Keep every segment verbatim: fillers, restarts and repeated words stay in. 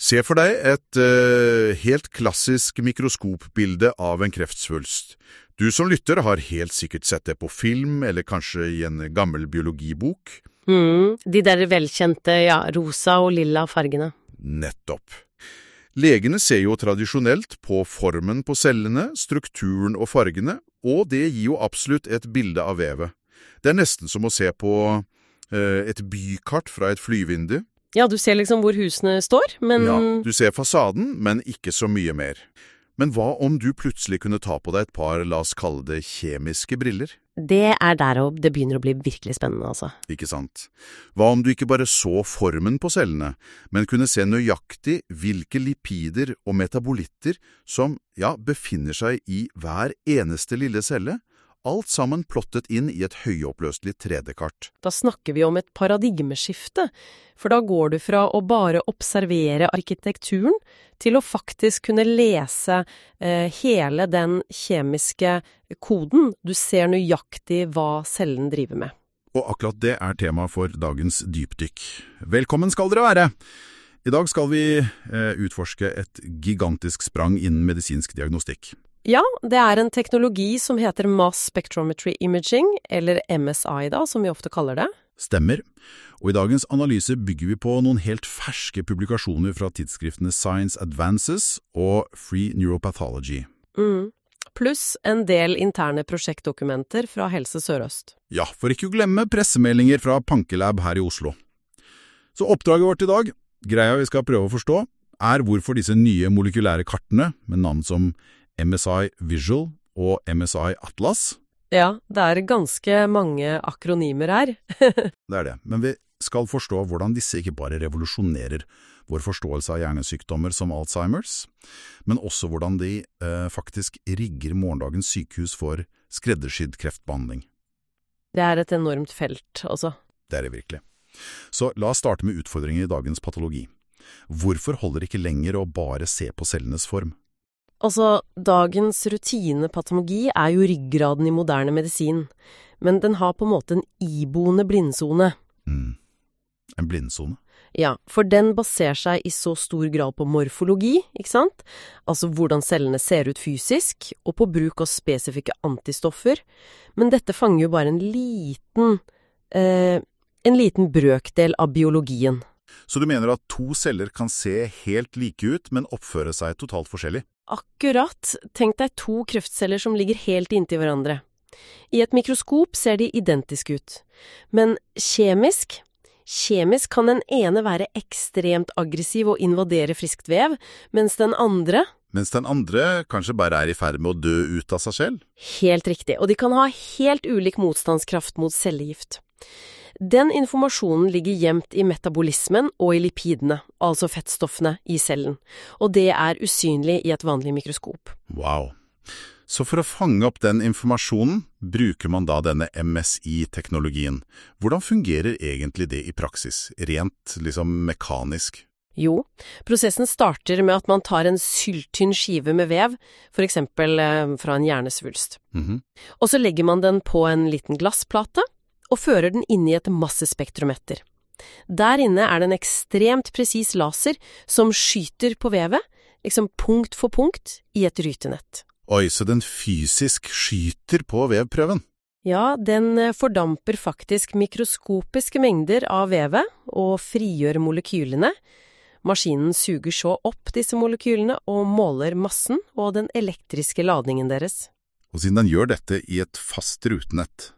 Se for deg et uh, helt klassisk mikroskopbilde av en kreftsvulst. Du som lytter har helt sikkert sett det på film, eller kanskje i en gammel biologibok. Mm, de der velkjente, ja, rosa og lilla fargene. Nettopp. Legene ser jo tradisjonelt på formen på cellene, strukturen og fargene, og det gir jo absolutt et bilde av vevet. Det er nesten som å se på uh, et bykart fra et flyvindu. Ja, du ser liksom hvor husene står, men... Ja, du ser fasaden, men ikke så mye mer. Men hva om du plutselig kunne ta på deg et par, la oss kalle det kjemiske briller? Det er der og det begynner å bli virkelig spennende, altså. Ikke sant? Hva om du ikke bare så formen på cellene, men kunne se nøyaktig hvilke lipider og metabolitter som, ja, befinner seg i hver eneste lille celle? Alt sammen plottet inn i et høyoppløselig tre D-kart. Da snakker vi om et paradigmeskifte, for da går du fra å bare observere arkitekturen til å faktisk kunne lese eh, hele den kjemiske koden. Du ser nøyaktig hva cellen driver med. Og akkurat det er tema for dagens dypdykk. Velkommen skal dere være! I dag skal vi eh, utforske et gigantisk sprang innen medisinsk diagnostikk. Ja, det er en teknologi som heter Mass Spectrometry Imaging, eller M S I da, som vi ofte kaller det. Stemmer. Og i dagens analyse bygger vi på noen helt ferske publikasjoner fra tidsskriftene Science Advances og Free Neuropathology. Mm. Pluss en del interne prosjektdokumenter fra Helse Sør-Øst. Ja, for ikke å glemme pressemeldinger fra Pankelab her i Oslo. Så oppdraget vårt i dag, greia vi skal prøve å forstå, er hvorfor disse nye molekylære kartene, med navn som M S I Visual og M S I Atlas. Ja, det er ganske mange akronymer her. Det er det, men vi skal forstå hvordan disse ikke bare revolusjonerer vår forståelse av hjernesykdommer som Alzheimers, men også hvordan de eh, faktisk rigger morgendagens sykehus for skreddersydd kreftbehandling. Det er et enormt felt, altså. Det er det virkelig. Så la oss starte med utfordringen i dagens patologi. Hvorfor holder det ikke lenger å bare se på cellenes form? Altså, dagens rutinepatologi er jo ryggraden i moderne medisin, men den har på en måte en iboende blindsone. Mm. En blindsone? Ja, for den baserer seg i så stor grad på morfologi, ikke sant? Altså hvordan cellene ser ut fysisk, og på bruk av spesifikke antistoffer. Men dette fanger jo bare en liten, eh, en liten brøkdel av biologien. Så du mener at to celler kan se helt like ut, men oppføre seg totalt forskjellig? Akkurat. Tenk deg to kreftceller som ligger helt inntil hverandre. I et mikroskop ser de identiske ut. Men kjemisk? Kjemisk kan den ene være ekstremt aggressiv og invadere friskt vev, mens den andre... Mens den andre kanskje bare er i ferd med å dø ut av seg selv? Helt riktig, og de kan ha helt ulik motstandskraft mot cellegift. Den informasjonen ligger gjemt i metabolismen og i lipidene, altså fettstoffene i cellen, og det er usynlig i et vanlig mikroskop. Wow. Så for å fange opp den informasjonen, bruker man da denne M S I-teknologien. Hvordan fungerer egentlig det i praksis, rent liksom mekanisk? Jo, prosessen starter med at man tar en syltynn skive med vev, for eksempel eh, fra en hjernesvulst. Mm-hmm. Og så legger man den på en liten glassplate, og fører den inn i et massespektrometer. Der inne er det en ekstremt presis laser som skyter på vevet, liksom punkt for punkt, i et rytenett. Oi, så den fysisk skyter på vevprøven? Ja, den fordamper faktisk mikroskopiske mengder av vevet og frigjør molekylene. Maskinen suger så opp disse molekylene og måler massen og den elektriske ladningen deres. Og siden den gjør dette i et fast rutenett,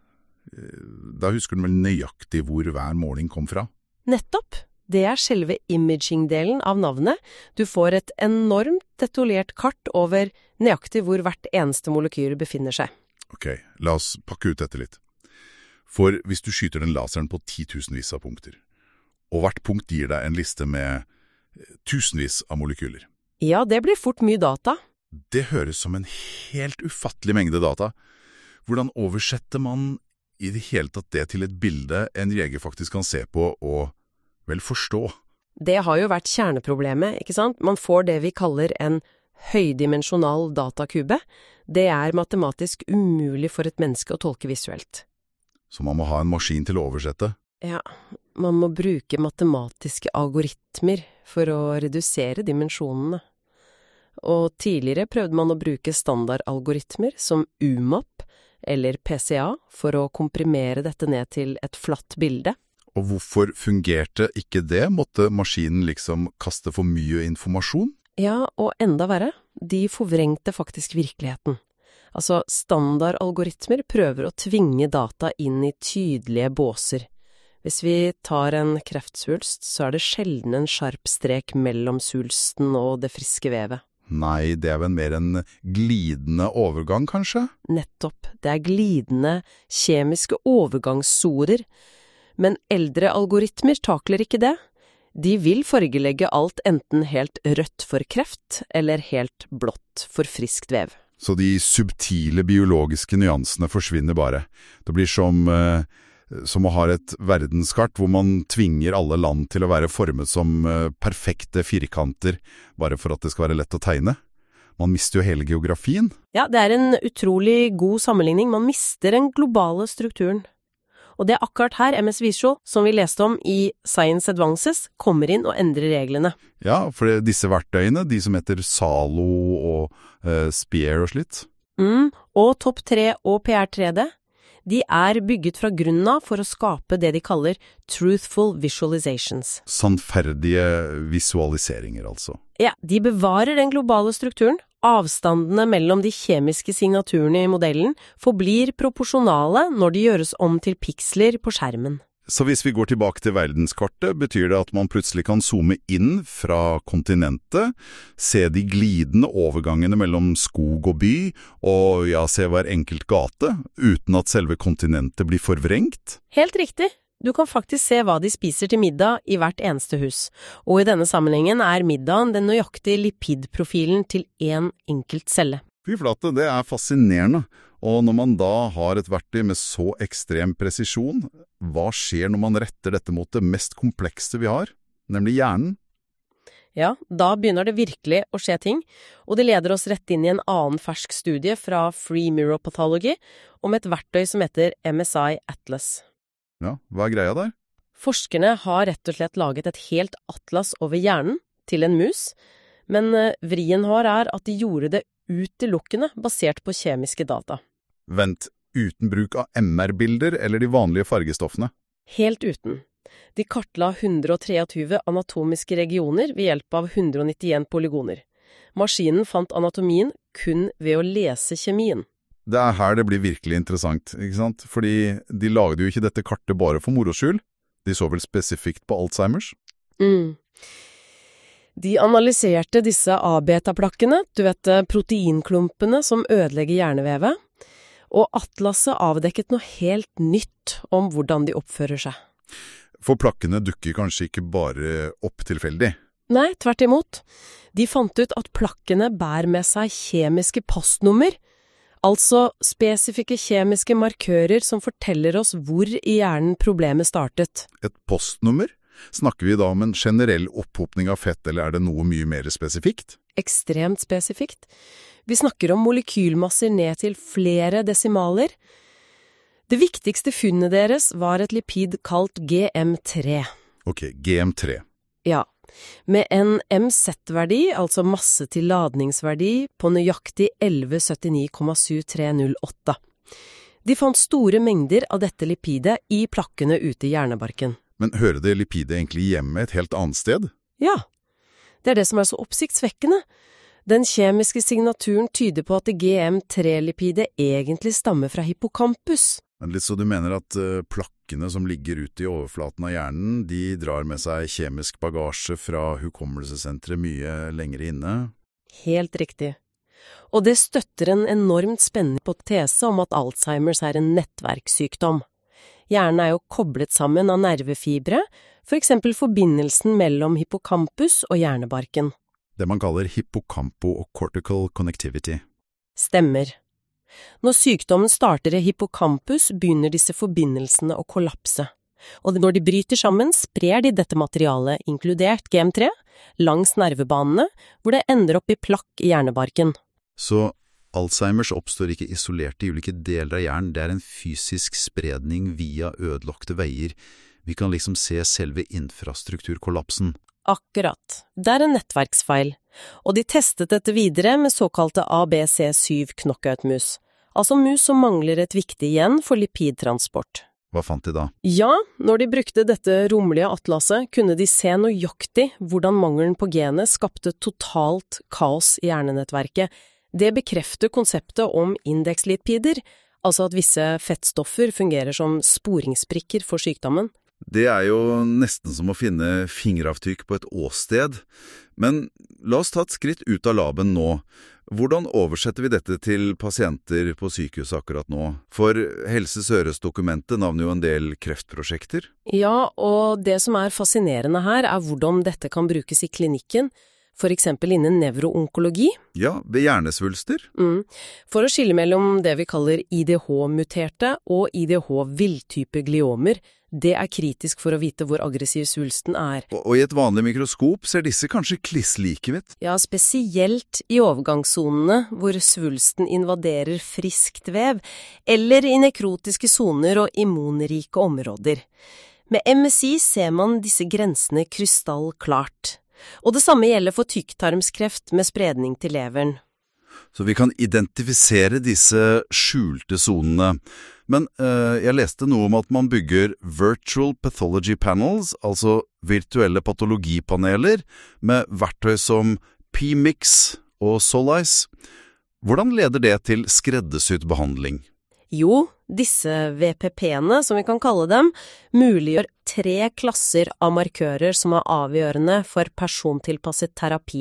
da husker du vel nøyaktig hvor hver måling kom fra? Nettopp! Det er selve imaging-delen av navnet. Du får et enormt detaljert kart over nøyaktig hvor hvert eneste molekyl befinner seg. Ok, la oss pakke ut dette litt. For hvis du skyter den laseren på titusenvis av punkter, og hvert punkt gir deg en liste med tusenvis av molekyler. Ja, det blir fort mye data. Det høres som en helt ufattelig mengde data. Hvordan oversetter man i det hele tatt det til et bilde en jeger faktisk kan se på og vel forstå? Det har jo vært kjerneproblemet, ikke sant? Man får det vi kaller en høydimensjonal datakube. Det er matematisk umulig for et menneske å tolke visuelt. Så man må ha en maskin til å oversette? Ja, man må bruke matematiske algoritmer for å redusere dimensjonene. Og tidligere prøvde man å bruke standardalgoritmer som U M A P eller P C A for å komprimere dette ned til et flatt bilde. Og hvorfor fungerte ikke det? Måtte maskinen liksom kaste for mye informasjon? Ja, og enda verre, de forvrengte faktisk virkeligheten. Altså, standardalgoritmer prøver å tvinge data inn i tydelige båser. Hvis vi tar en kreftsvulst, så er det sjelden en skarp strek mellom svulsten og det friske vevet. Nei, det er vel mer en glidende overgang, kanskje? Nettopp, det er glidende kjemiske overgangssorer. Men eldre algoritmer takler ikke det. De vil fargelegge alt enten helt rødt for kreft, eller helt blått for friskt vev. Så de subtile biologiske nyansene forsvinner bare. Det blir som, eh, som å ha et verdenskart hvor man tvinger alle land til å være formet som eh, perfekte firkanter, bare for at det skal være lett å tegne. Man mister jo hele geografien. Ja, det er en utrolig god sammenligning. Man mister den globale strukturen. Og det er akkurat her M S Visual, som vi leste om i Science Advances, kommer inn og endrer reglene. Ja, for det, disse verktøyene, de som heter Salo og uh, Spear og slitt. Mm, og Top tre og P R tre D, de er bygget fra grunnen av for å skape det de kaller truthful visualizations. Sannferdige visualiseringer, altså. Ja, de bevarer den globale strukturen. Avstandene mellom de kjemiske signaturene i modellen forblir proporsjonale når de gjøres om til piksler på skjermen. Så hvis vi går tilbake til verdenskartet, betyr det at man plutselig kan zoome inn fra kontinentet, se de glidende overgangene mellom skog og by, og ja, se hver enkelt gate, uten at selve kontinentet blir forvrengt? Helt riktig. Du kan faktisk se hva de spiser til middag i hvert eneste hus, og i denne sammenhengen er middagen den nøyaktige lipidprofilen til en enkelt celle. Fy flate, det er fascinerende. Og når man da har et verktøy med så ekstrem presisjon, hva skjer når man retter dette mot det mest komplekse vi har, nemlig hjernen? Ja, da begynner det virkelig å skje ting, og det leder oss rett inn i en annen fersk studie fra Free Neuropathology om et verktøy som heter M S I Atlas. Ja, hva er greia der? Forskerne har rett og slett laget et helt atlas over hjernen til en mus, men vrien har er at de gjorde det utelukkende basert på kjemiske data. Vent, uten bruk av M R-bilder eller de vanlige fargestoffene? Helt uten. De kartla hundre og tjuetre anatomiske regioner ved hjelp av hundre og nittien polygoner. Maskinen fant anatomien kun ved å lese kjemien. Det er her det blir virkelig interessant, ikke sant? Fordi de lagde jo ikke dette kartet bare for moro skyld. De så vel spesifikt på Alzheimers? Mm. De analyserte disse A-beta-plakkene, du vet proteinklumpene som ødelegger hjernevevet, og atlaset avdekket noe helt nytt om hvordan de oppfører seg. For plakkene dukker kanskje ikke bare opp tilfeldig? Nei, tvert imot. De fant ut at plakkene bærer med seg kjemiske postnummer, altså spesifikke kjemiske markører som forteller oss hvor i hjernen problemet startet. Et postnummer? Snakker vi da om en generell opphopning av fett, eller er det noe mye mer spesifikt? Ekstremt spesifikt. Vi snakker om molekylmasser ned til flere desimaler. Det viktigste funnet deres var et lipid kalt G M tre. Ok, G M tre. Ja. Med en M Z-verdi, altså masse til ladningsverdi, på nøyaktig elleve syttini komma sju tre null åtte. De fant store mengder av dette lipidet i plakkene ute i hjernebarken. Men hører det lipidet egentlig hjemme et helt annet sted? Ja, det er det som er så oppsiktsvekkende. Den kjemiske signaturen tyder på at G M tre-lipidet egentlig stammer fra hippocampus. Men litt så du mener at uh, plakkene som ligger ute i overflaten av hjernen, de drar med seg kjemisk bagasje fra hukommelsessenteret mye lenger inne? Helt riktig. Og det støtter en enormt spennende hypotese om at Alzheimers er en nettverkssykdom. Hjernen er jo koblet sammen av nervefibre, for eksempel forbindelsen mellom hippocampus og hjernebarken. Det man kaller hippocampo og cortical connectivity. Stemmer. Når sykdommen starter i hippocampus, begynner disse forbindelsene å kollapse. Og når de bryter sammen, sprer de dette materialet, inkludert G M tre, langs nervebanene, hvor det ender opp i plakk i hjernebarken. Så Alzheimers oppstår ikke isolert i ulike deler av hjernen, det er en fysisk spredning via ødelagte veier. Vi kan liksom se selve infrastrukturkollapsen. Akkurat. Det er en nettverksfeil. Og de testet dette videre med såkalte A B C syv knockout-mus. Altså mus som mangler et viktig gen for lipidtransport. Hva fant de da? Ja, når de brukte dette rommelige atlaset, kunne de se nøyaktig hvordan mangelen på genet skapte totalt kaos i hjernenettverket. Det bekrefter konseptet om indekslipider, altså at visse fettstoffer fungerer som sporingsbrikker for sykdommen. Det er jo nesten som å finne fingeravtrykk på et åsted. Men la oss ta et skritt ut av laben nå. Hvordan oversetter vi dette til pasienter på sykehus akkurat nå? For Helse Sør-Øst-dokumentet navner jo en del kreftprosjekter. Ja, og det som er fascinerende her er hvordan dette kan brukes i klinikken, for eksempel innen nevroonkologi. Ja, ved hjernesvulster. Mm. For å skille mellom det vi kaller I D H-muterte og I D H-villtype gliomer, det er kritisk for å vite hvor aggressiv svulsten er. Og, og i et vanlig mikroskop ser disse kanskje kliss like ut. Ja, spesielt i overgangssonene hvor svulsten invaderer friskt vev, eller i nekrotiske soner og immunrike områder. Med M S I ser man disse grensene krystallklart. Og det samme gjelder for tykktarmskreft med spredning til leveren. Så vi kan identifisere disse skjulte sonene. Men øh, jeg leste noe om at man bygger virtual pathology panels, altså virtuelle patologipaneler, med verktøy som P mix og Solice. Hvordan leder det til skreddersydd behandling? Jo, disse V P P-ene, som vi kan kalle dem, muliggjør tre klasser av markører som er avgjørende for persontilpasset terapi.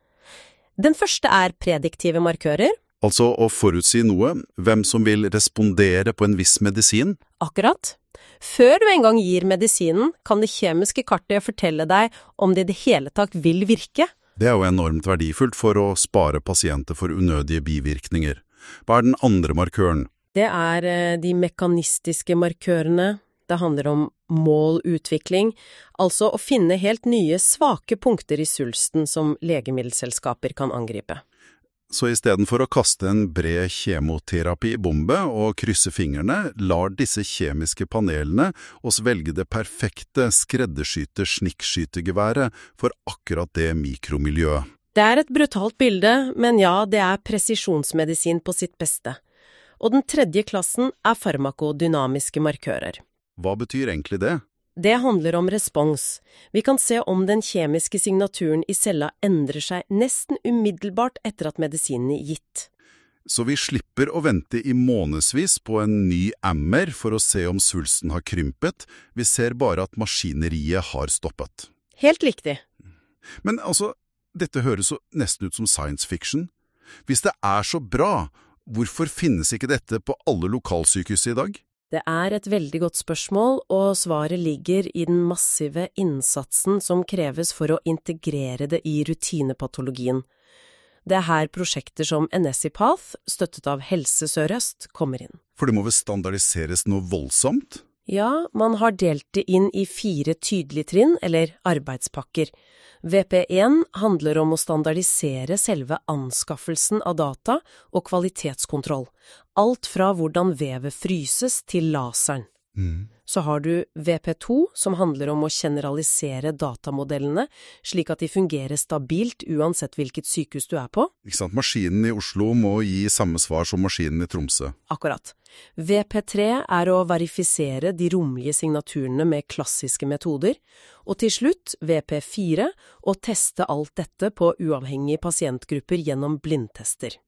Den første er prediktive markører. Altså å forutsi noe, hvem som vil respondere på en viss medisin. Akkurat. Før du engang gir medisinen, kan det kjemiske kartet fortelle deg om det i det hele tatt vil virke. Det er jo enormt verdifullt for å spare pasienter for unødige bivirkninger. Hva er den andre markøren? Det er de mekanistiske markørene. Det handler om målutvikling, altså å finne helt nye svake punkter i svulsten som legemiddelselskaper kan angripe. Så i stedet for å kaste en bred kjemoterapi-bombe og krysse fingrene, lar disse kjemiske panelene oss velge det perfekte skredderskyte snikkskytegeværet for akkurat det mikromiljøet. Det er et brutalt bilde, men ja, det er presisjonsmedisin på sitt beste. Og den tredje klassen er farmakodynamiske markører. Hva betyr egentlig det? Det handler om respons. Vi kan se om den kjemiske signaturen i cella endrer seg nesten umiddelbart etter at medisinen er gitt. Så vi slipper å vente i månedsvis på en ny ammer for å se om svulsten har krympet. Vi ser bare at maskineriet har stoppet. Helt riktig. Men altså, dette høres så nesten ut som science fiction. Hvis det er så bra, hvorfor finnes ikke dette på alle lokalsykehus i dag? Det er et veldig godt spørsmål, og svaret ligger i den massive innsatsen som kreves for å integrere det i rutinepatologien. Det er her prosjekter som Nesipath, støttet av Helse Sør-Øst, kommer inn. For det må vel standardiseres noe voldsomt? Ja, man har delt det inn i fire tydelige trinn, eller arbeidspakker. V P én handler om å standardisere selve anskaffelsen av data og kvalitetskontroll. Alt fra hvordan vevet fryses til laseren. Mm. Så har du V P to, som handler om å generalisere datamodellene, slik at de fungerer stabilt uansett hvilket sykehus du er på. Ikke sant? Maskinen i Oslo må gi samme svar som maskinen i Tromsø. Akkurat. V P tre er å verifisere de romlige signaturene med klassiske metoder, og til slutt V P fire, å teste alt dette på uavhengige pasientgrupper gjennom blindtester.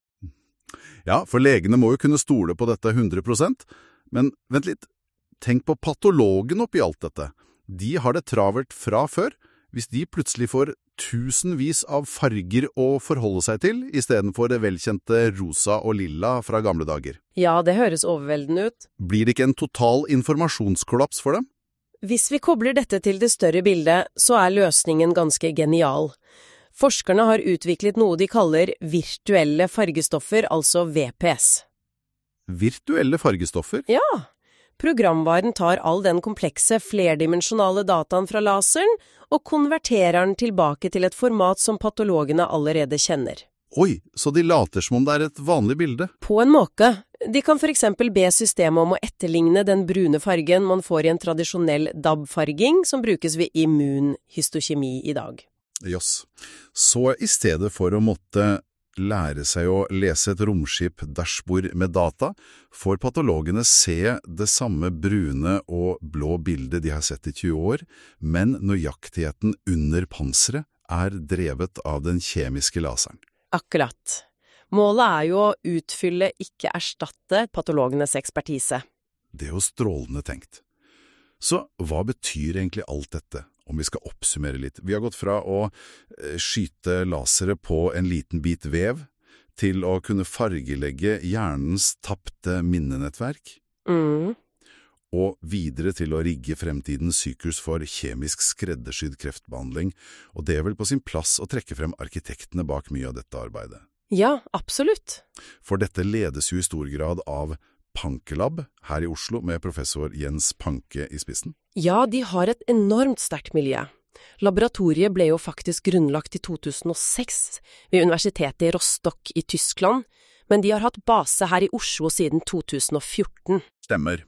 Ja, for legene må jo kunne stole på dette hundre prosent, men vent litt. Tenk på patologen oppi alt dette. De har det travert fra før. Hvis de plutselig får tusenvis av farger å forholde seg til, i stedet for det velkjente rosa og lilla fra gamle dager. Ja, det høres overveldende ut. Blir det ikke en total informasjonskollaps for dem? Hvis vi kobler dette til det større bildet, så er løsningen ganske genial. Forskerne har utviklet noe de kaller virtuelle fargestoffer, altså V P S. Virtuelle fargestoffer? Ja. Programvaren tar all den komplekse, flerdimensjonale dataen fra laseren og konverterer den tilbake til et format som patologene allerede kjenner. Oi, så de later som om det er et vanlig bilde? På en måte. De kan for eksempel be systemet om å etterligne den brune fargen man får i en tradisjonell D A B-farging som brukes ved immunhistokjemi i dag. Jøss. Så i stedet for å måtte lære seg å lese et romskip-dashbord med data, får patologene se det samme brune og blå bildet de har sett i tjue år, men nøyaktigheten under panseret er drevet av den kjemiske laseren. Akkurat. Målet er jo å utfylle, ikke erstatte, patologenes ekspertise. Det er jo strålende tenkt. Så hva betyr egentlig alt dette, om vi skal oppsummere litt? Vi har gått fra å skyte lasere på en liten bit vev, til å kunne fargelegge hjernens tapte minnenettverk, Mm. og videre til å rigge fremtidens syklus for kjemisk skreddersydd kreftbehandling, og det er vel på sin plass å trekke frem arkitektene bak mye av dette arbeidet. Ja, absolutt. For dette ledes jo i stor grad av Pankelab her i Oslo, med professor Jens Panke i spissen. Ja, de har et enormt sterkt miljø. Laboratoriet ble jo faktisk grunnlagt i to tusen og seks ved Universitetet i Rostock i Tyskland, men de har hatt base her i Oslo siden to tusen og fjorten. Stemmer.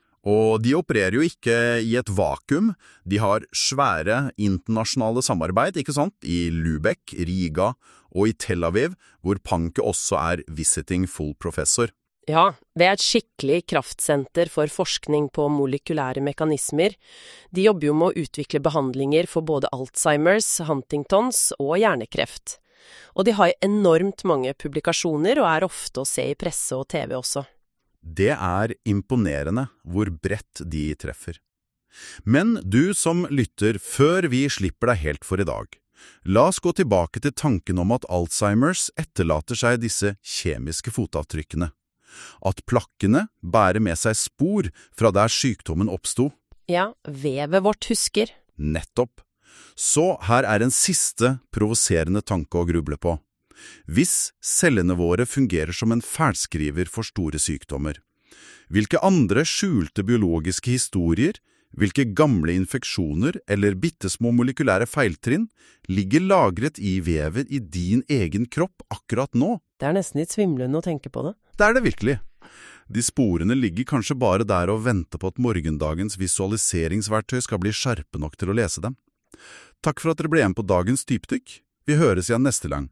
Og de opererer jo ikke i et vakuum. De har svære internasjonale samarbeid, ikke sant? I Lübeck, Riga og i Tel Aviv, hvor Panke også er visiting full professor. Ja, det er et skikkelig kraftsenter for forskning på molekylære mekanismer. De jobber jo med å utvikle behandlinger for både Alzheimers, Huntingtons og hjernekreft. Og de har enormt mange publikasjoner og er ofte å se i presse og T V også. Det er imponerende hvor bredt de treffer. Men du som lytter, før vi slipper deg helt for i dag, la oss gå tilbake til tanken om at Alzheimers etterlater seg disse kjemiske fotavtrykkene. At plakkene bærer med seg spor fra der sykdommen oppsto. Ja, vevet vårt husker. Nettopp. Så her er en siste provoserende tanke å gruble på. Hvis cellene våre fungerer som en ferskriver for store sykdommer, hvilke andre skjulte biologiske historier, hvilke gamle infeksjoner eller bittesmå molekylære feiltrinn ligger lagret i vevet i din egen kropp akkurat nå? Det er nesten litt svimlende å tenke på det. Det er det virkelig. De sporene ligger kanskje bare der og venter på at morgendagens visualiseringsverktøy skal bli skarpe nok til å lese dem. Takk for at dere ble igjen på dagens dypdykk. Vi høres igjen neste gang.